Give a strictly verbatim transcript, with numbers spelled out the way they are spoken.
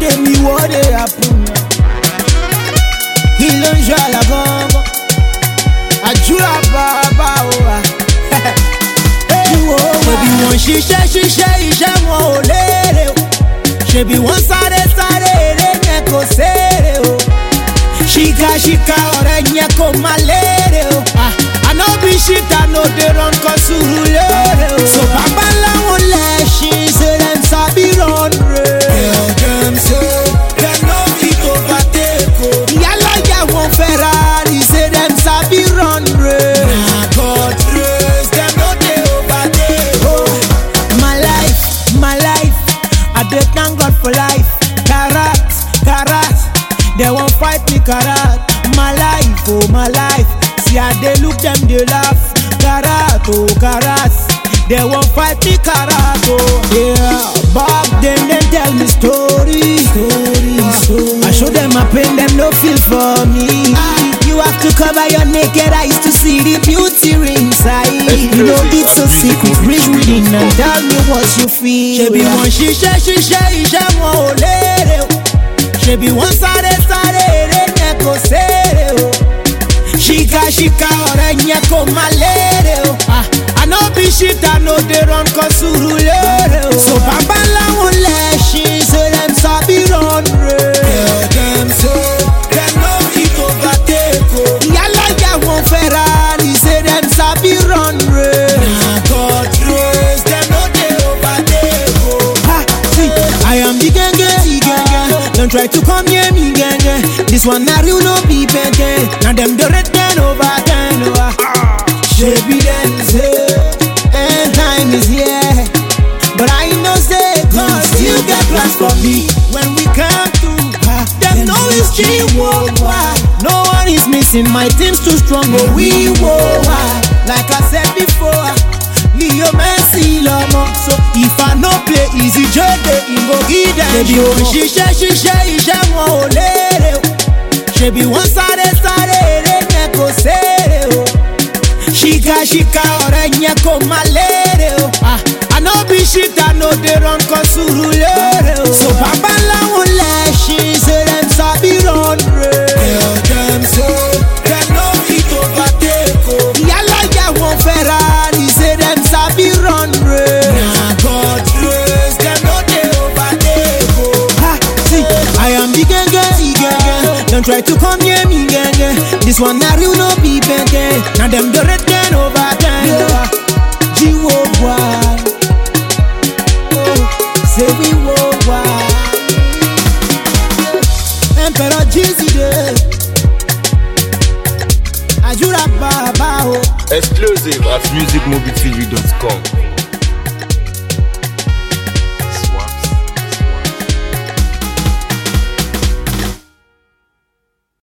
dey me what dey happen. Kí ló ń ṣọlá gangan? Àjúrà bàbá o wa. Ṣebí wọ́n ṣiṣẹ́ ṣiṣẹ́ iṣẹ́ wọn ò lérè o. Ṣebí wọ́n sáré sáré eré yẹn kò ṣeré o. Ṣìkà ṣìkà ọ̀rẹ́ yẹn kò má lérè o. I no be shit, I no dey run cause sùúrù lérè o. So bàbá láwọn lẹ́ṣin ṣe dem sabi run race. Tell them say dem no fit overtake o. Ìyálọ́jà wọn Ferrari ṣe dem sabi run race. Na God grace dem no dey overtake o. My life, my life, I dey thank God for life. Karat, karat, they wan fight me karat. My life, oh my life, see I dey look them dey laugh. Karat, oh karat, they wan fight me karat, oh yeah. Back then they tell me story, story, story. I show them my pain, them no feel for me. You have to cover your naked eyes to see the beauty inside. You know it's so secret, reach within and tell me what you feel. Ṣebí wọ́n ṣiṣẹ́ ṣiṣẹ́ iṣẹ́ wọn ò lérè o. Ṣebí wọ́n sáré sáré eré yẹn kò ṣeré o. Ṣìkà ṣìkà ọ̀rẹ́ yẹn kò má lérè o. I no be shit, I no dey run cause sùúrù lérè o. So bàbá láwọn lẹ́ṣin ṣe dem sabi run race. Tell them say dem no fit overtake o. Ìyálọ́jà wọn Ferrari ṣe dem sabi run race. Na God grace dem no dey overtake o. See, I am the genge, the genge. Don't try to come near me, genge. This one na real, no be benge. Now them dey rate ten over ten over. Ṣebí dem say end time is here, but I know say God still get plans for me. When we come through, them know it's G worldwide. No one is missing, my team's too strong, but we worldwide. Like I said before, Leo Messi lomo. So if I no play easy, Jode in go give them. Ṣebí wọ́n ṣiṣẹ́ ṣiṣẹ́ iṣẹ́ wọn ò lérè o. Ṣebí wọ́n sáré sáré eré yẹn kò ṣeré o. Ṣìkà ṣìkà ọ̀rẹ́ yẹn kò má lérè o. I no be shit, I no dey run cause sùúrù lérè o. So bàbá láwọn lẹ́ṣin ṣe dem sabi run race. Tell them say dem no fit overtake o. Ìyálọ́jà wọn Ferrari ṣe dem sabi run race. Na God grace dem no dey overtake o. See, I am the genge, the genge. Don't try to come near me, genge. This one na real, no be benge. Now them dey rate ten over ten. G worldwide, oh, say we worldwide. Emperor Jeezy dey, Àjúrà bàbá o. Exclusive at music movie t v dot com.